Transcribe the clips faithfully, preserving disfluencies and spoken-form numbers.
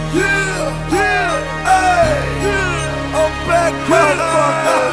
Yeah, yeah, hey, yeah. I'm back, motherfucker.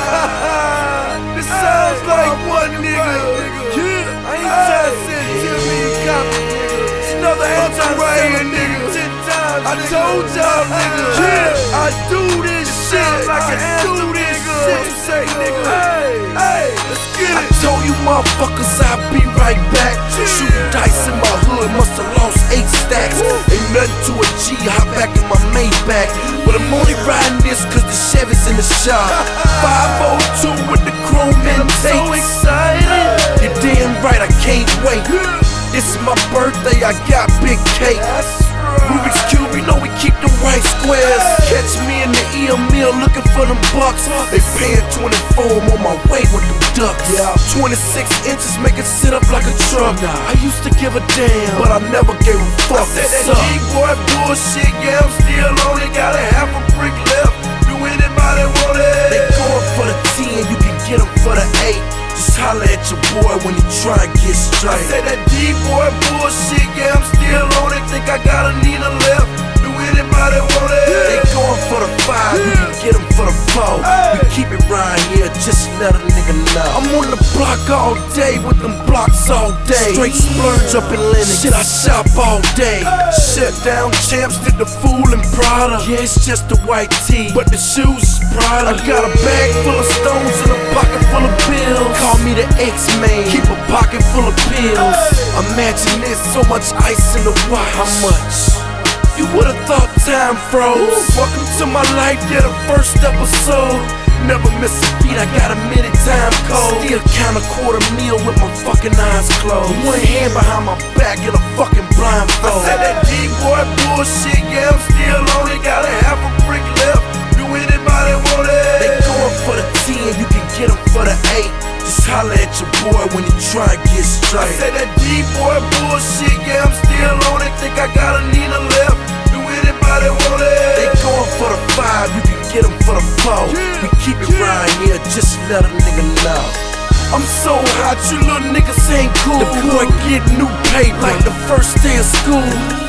This sounds like one nigga. Yeah, I ain't trying to send Timmy a copy, nigga. It's another anti-rain, nigga. Ten times, I told y'all, nigga. Yeah, I do this shit like I do this shit. Say, nigga, hey, hey, let's get it. I told you motherfuckers I'll be right back. Shooting dice in my hood, musta lost eight stacks. Ain't nothing to a G, hop back in my Maybach. But I'm only riding this cause the Chevy's in the shop. five oh two with the chrome intakes. So excited, you're damn right, I can't wait. It's my birthday, I got big cake. Rubik's Cube, you know we keep them white squares. Catch me in the E M L looking for them bucks. They paying twenty-four, I'm on my way with them ducks. twenty-six inches make it sit up like a truck. I used to give a damn, but I never gave a fuck. I said that G-boy bullshit, yeah, I'm still on it. Got a half a brick left, do anybody want it? They going for the ten, you can get them for the eight. Just holler at your boy when you try and get straight. I said that D-boy bullshit, yeah, I'm still on it. Think I got a Nina left, do anybody want it? They going for the five, you can get them for the four. We keep it right here, just let a nigga know. I'm on the block all day with them blocks all day. Straight splurge up in Lennox, shit I shop all day. Shut down champs, did the fool in Prada. Yeah, it's just a white tee, but the shoes is Prada. I got a bag full of stones and a pocket full of bills. Call me the X-Man, keep a pocket full of pills. Imagine this, so much ice in the watch. How much? You would've thought time froze. Welcome to my life, yeah, the first episode. Never miss a beat, I got a minute time code. Still count a quarter meal with my fucking eyes closed. One hand behind my back and a fucking blindfold. I said that D-boy bullshit, yeah, I'm still on it. Got a half a brick left, do anybody want it? They going for the ten, you can get them for the eight. Just holler at your boy when you try and get straight. I said that D-boy bullshit, yeah, I'm still on it. Think I got a Nina left, do anybody want it? They going for the five, you can get them for the four. We keep it right here, just let a nigga know. I'm so hot, you little niggas ain't cool. The boy get new paper like the first day of school.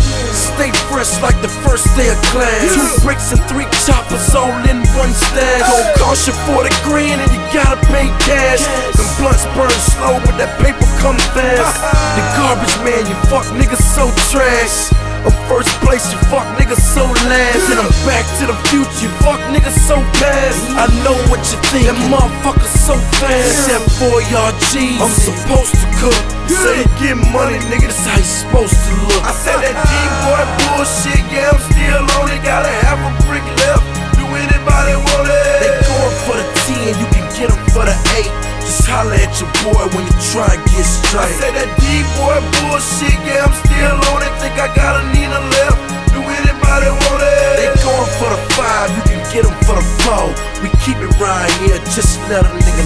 Stay fresh like the first day of class. Two bricks and three choppers all in one stash. Gon' cost you forty grand and you gotta pay cash. Them blunts burn slow but that paper come fast. The garbage man, you fuck niggas so trash. I'm first place, you fuck niggas so last. And I'm back to the future, you fuck niggas so past. I know what you think, that motherfucker so fast. That boy R G, I'm supposed to cook. Say you get money, nigga, that's how you supposed to look. I said that D-boy bullshit, yeah, I'm still on it. Got a half a brick left, do anybody want it? They going for the ten, you can get them for the eight. Just holler at your boy when you try and get straight. I said that D-boy bullshit, yeah, I'm still on it. Think I got a Nina left, do anybody want it? They going for the five, you can get them for the four. We keep it right here, just let a nigga